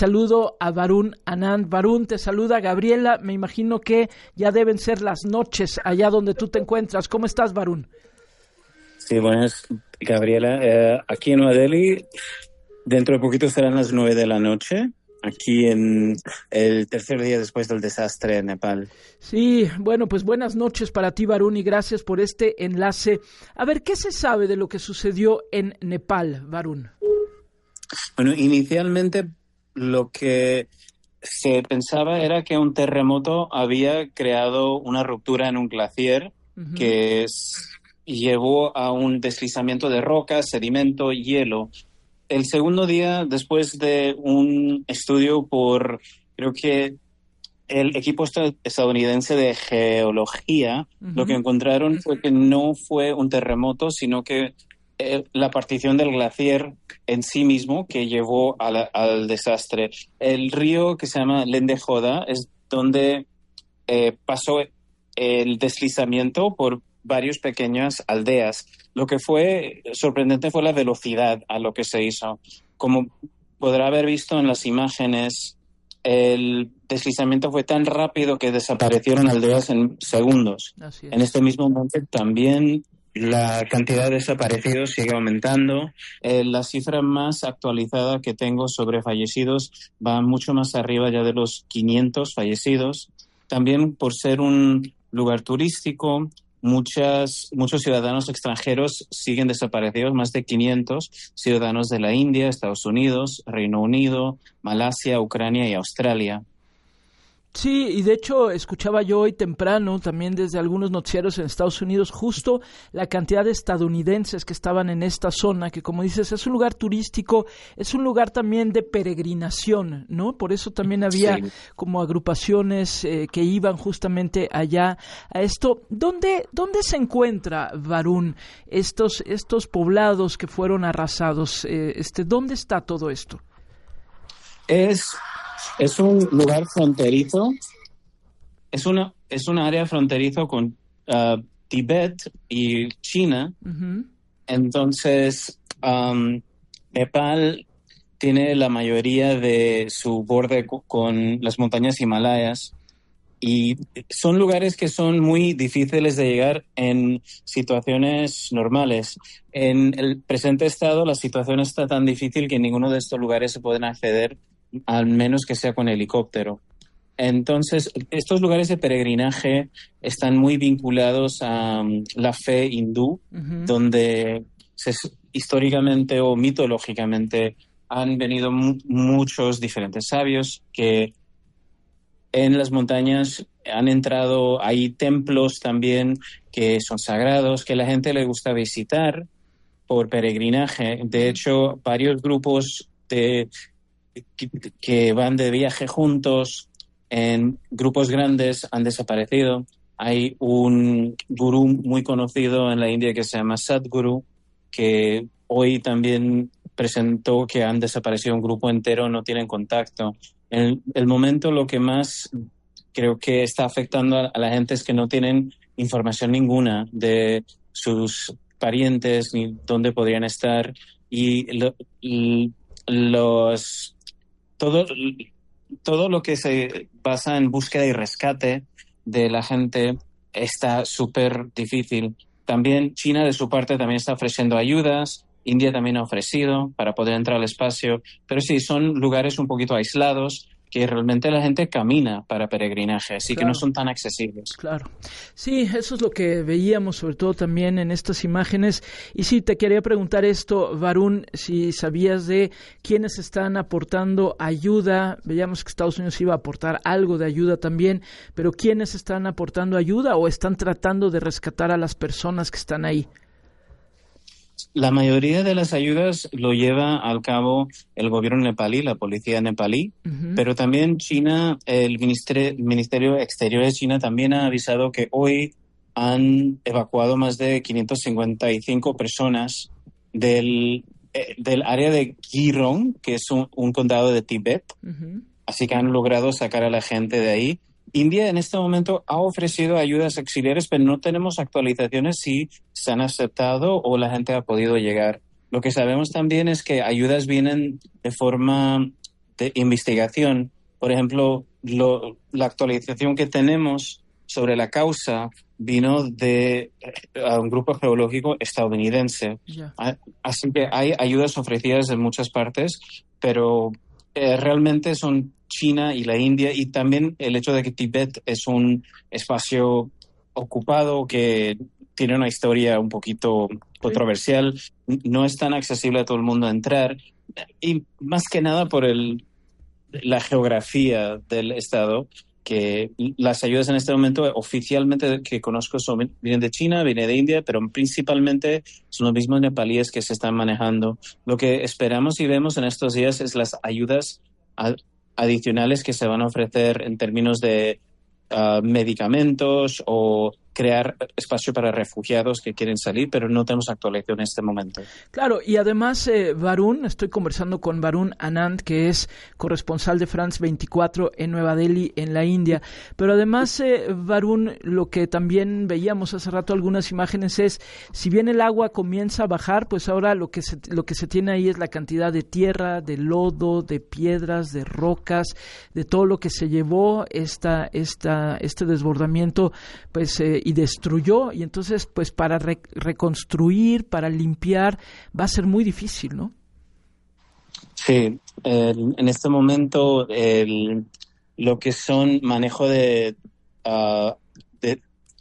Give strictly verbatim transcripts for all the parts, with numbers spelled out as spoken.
saludo a Varun Anand. Varun, te saluda Gabriela. Me imagino que ya deben ser las noches allá donde tú te encuentras. ¿Cómo estás, Varun? Sí, buenas, Gabriela. Eh, aquí en Nueva Delhi, dentro de poquito serán las nueve de la noche. Aquí en el tercer día después del desastre en Nepal. Sí, bueno, pues buenas noches para ti, Varun, y gracias por este enlace. A ver, ¿qué se sabe de lo que sucedió en Nepal, Varun? Bueno, inicialmente lo que se pensaba era que un terremoto había creado una ruptura en un glaciar uh-huh. que es, llevó a un deslizamiento de rocas, sedimento, hielo. El segundo día, después de un estudio por, creo que el equipo estadounidense de geología, uh-huh. lo que encontraron fue que no fue un terremoto, sino que eh, la partición del glaciar en sí mismo que llevó a la, al desastre. El río que se llama Lendejoda es donde eh, pasó el deslizamiento por varias pequeñas aldeas. Lo que fue sorprendente fue la velocidad a lo que se hizo. Como podrá haber visto en las imágenes, el deslizamiento fue tan rápido que desaparecieron aldeas en segundos. En este mismo momento también la cantidad de desaparecidos sigue aumentando. Eh, la cifra más actualizada que tengo sobre fallecidos va mucho más arriba ya de los quinientos fallecidos. También por ser un lugar turístico, Muchas, muchos ciudadanos extranjeros siguen desaparecidos, más de quinientos ciudadanos de la India, Estados Unidos, Reino Unido, Malasia, Ucrania y Australia. Sí, y de hecho escuchaba yo hoy temprano también desde algunos noticieros en Estados Unidos justo la cantidad de estadounidenses que estaban en esta zona, que como dices es un lugar turístico, es un lugar también de peregrinación, ¿no? Por eso también había sí. como agrupaciones eh, que iban justamente allá a esto. ¿Dónde, dónde se encuentra, Varun, estos, estos poblados que fueron arrasados? Eh, este, ¿dónde está todo esto? Es... Es un lugar fronterizo, es una, es una área fronterizo con uh, Tibet y China. Uh-huh. Entonces, um, Nepal tiene la mayoría de su borde co- con las montañas Himalayas y son lugares que son muy difíciles de llegar en situaciones normales. En el presente estado, la situación está tan difícil que en ninguno de estos lugares se pueden acceder, al menos que sea con helicóptero. Entonces, estos lugares de peregrinaje están muy vinculados a um, la fe hindú, uh-huh. donde se, históricamente o mitológicamente han venido mu- muchos diferentes sabios que en las montañas han entrado. Hay templos también que son sagrados, que la gente le gusta visitar por peregrinaje. De hecho, varios grupos de Que, que van de viaje juntos en grupos grandes han desaparecido. Hay un gurú muy conocido en la India que se llama Sadhguru, que hoy también presentó que han desaparecido un grupo entero, no tienen contacto. En el momento lo que más creo que está afectando a la gente es que no tienen información ninguna de sus parientes ni dónde podrían estar, y, lo, y los Todo, todo lo que se basa en búsqueda y rescate de la gente está súper difícil. También China, de su parte, también está ofreciendo ayudas. India también ha ofrecido para poder entrar al espacio. Pero sí, son lugares un poquito aislados que realmente la gente camina para peregrinaje, así claro. que no son tan accesibles. Claro. Sí, eso es lo que veíamos, sobre todo también en estas imágenes. Y sí, te quería preguntar esto, Varun, si sabías de quiénes están aportando ayuda. Veíamos que Estados Unidos iba a aportar algo de ayuda también, pero ¿quiénes están aportando ayuda o están tratando de rescatar a las personas que están ahí? La mayoría de las ayudas lo lleva al cabo el gobierno nepalí, la policía nepalí, uh-huh. pero también China, el Ministerio, Ministerio Exterior de China también ha avisado que hoy han evacuado más de quinientas cincuenta y cinco personas del, eh, del área de Girong, que es un, un condado de Tíbet, uh-huh. así que han logrado sacar a la gente de ahí. India en este momento ha ofrecido ayudas auxiliares, pero no tenemos actualizaciones si se han aceptado o la gente ha podido llegar. Lo que sabemos también es que ayudas vienen de forma de investigación. Por ejemplo, lo, la actualización que tenemos sobre la causa vino de uh, un grupo geológico estadounidense. Yeah. Así que hay ayudas ofrecidas en muchas partes, pero eh, realmente son China y la India, y también el hecho de que Tíbet es un espacio ocupado que tiene una historia un poquito controversial, no es tan accesible a todo el mundo a entrar, y más que nada por el, la geografía del estado, que las ayudas en este momento oficialmente que conozco son, vienen de China, vienen de India, pero principalmente son los mismos nepalíes que se están manejando. Lo que esperamos y vemos en estos días es las ayudas a, adicionales que se van a ofrecer en términos de uh, medicamentos o crear espacio para refugiados que quieren salir, pero no tenemos actualización en este momento. Claro, y además, eh, Varun, estoy conversando con Varun Anand, que es corresponsal de France veinticuatro en Nueva Delhi, en la India. Pero además, eh, Varun, lo que también veíamos hace rato algunas imágenes es, si bien el agua comienza a bajar, pues ahora lo que se, lo que se tiene ahí es la cantidad de tierra, de lodo, de piedras, de rocas, de todo lo que se llevó esta, esta, este desbordamiento, pues eh, y destruyó, y entonces pues para re- reconstruir, para limpiar, va a ser muy difícil, ¿no? Sí, el, en este momento el, lo que son manejo de, uh, de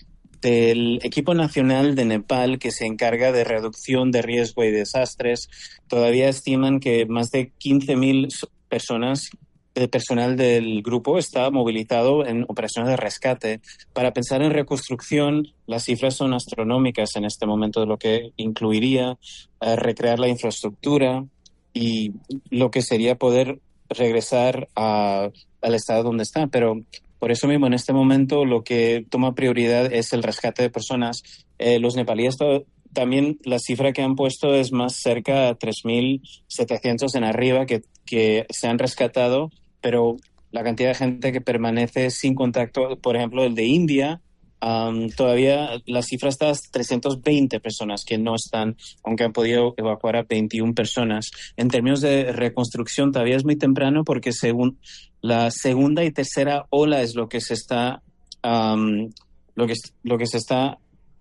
del equipo nacional de Nepal, que se encarga de reducción de riesgo y desastres, todavía estiman que más de quince mil personas de personal del grupo está movilizado en operaciones de rescate. Para pensar en reconstrucción, las cifras son astronómicas en este momento, de lo que incluiría eh, recrear la infraestructura y lo que sería poder regresar a, al estado donde está. Pero por eso mismo, en este momento, lo que toma prioridad es el rescate de personas. Eh, los nepalíes to- también, la cifra que han puesto es más cerca a tres mil setecientos en arriba que, que se han rescatado, pero la cantidad de gente que permanece sin contacto, por ejemplo, el de India, um, todavía la cifra está a trescientas veinte personas que no están, aunque han podido evacuar a veintiuna personas. En términos de reconstrucción, todavía es muy temprano porque según la segunda y tercera ola es lo que se está, um, lo que, lo que se está,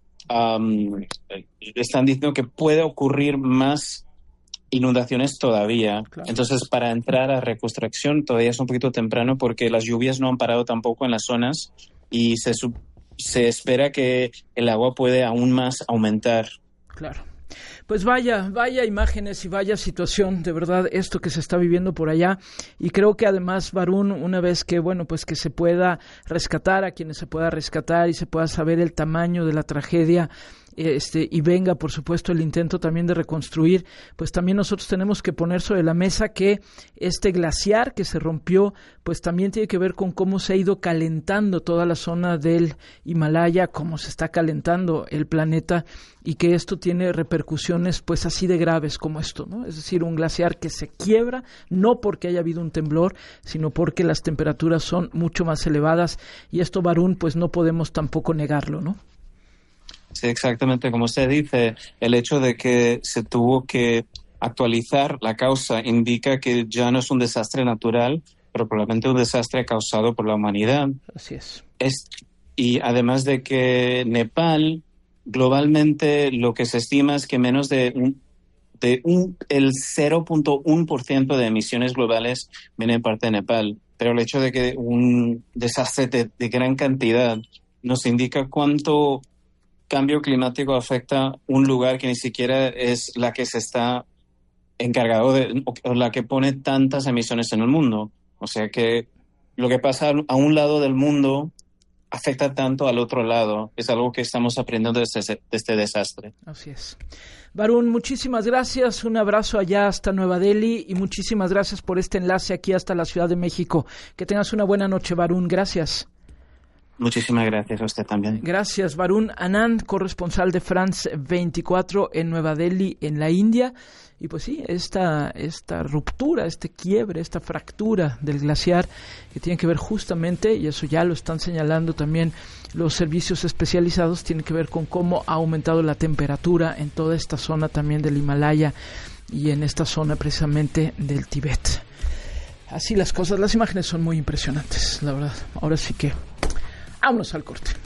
um, están diciendo que puede ocurrir más inundaciones todavía. Claro. Entonces, para entrar a reconstrucción todavía es un poquito temprano porque las lluvias no han parado tampoco en las zonas y se, se espera que el agua puede aún más aumentar. Claro. Pues vaya, vaya imágenes y vaya situación, de verdad, esto que se está viviendo por allá. Y creo que además, Varun, una vez que, bueno, pues que se pueda rescatar a quienes se pueda rescatar y se pueda saber el tamaño de la tragedia, Este, y venga, por supuesto, el intento también de reconstruir, pues también nosotros tenemos que poner sobre la mesa que este glaciar que se rompió, pues también tiene que ver con cómo se ha ido calentando toda la zona del Himalaya, cómo se está calentando el planeta, y que esto tiene repercusiones pues así de graves como esto, ¿no? Es decir, un glaciar que se quiebra, no porque haya habido un temblor, sino porque las temperaturas son mucho más elevadas, y esto, Varun, pues no podemos tampoco negarlo, ¿no? Sí, exactamente. Como usted dice, el hecho de que se tuvo que actualizar la causa indica que ya no es un desastre natural, pero probablemente un desastre causado por la humanidad. Así es. es y además de que Nepal, globalmente, lo que se estima es que menos de un, de un, el cero punto uno por ciento de emisiones globales vienen parte de Nepal. Pero el hecho de que un desastre de, de gran cantidad nos indica cuánto cambio climático afecta un lugar que ni siquiera es la que se está encargado de, o la que pone tantas emisiones en el mundo. O sea que lo que pasa a un lado del mundo afecta tanto al otro lado. Es algo que estamos aprendiendo de este, de este desastre. Así es. Varun, muchísimas gracias. Un abrazo allá hasta Nueva Delhi y muchísimas gracias por este enlace aquí hasta la Ciudad de México. Que tengas una buena noche, Varun. Gracias. Muchísimas gracias a usted también. Gracias, Varun Anand, corresponsal de France veinticuatro en Nueva Delhi, en la India. Y pues sí, esta, esta ruptura, este quiebre, esta fractura del glaciar que tiene que ver justamente, y eso ya lo están señalando también los servicios especializados, tiene que ver con cómo ha aumentado la temperatura en toda esta zona también del Himalaya y en esta zona precisamente del Tíbet. así las cosas, las imágenes son muy impresionantes, la verdad. Ahora sí que vámonos al corte.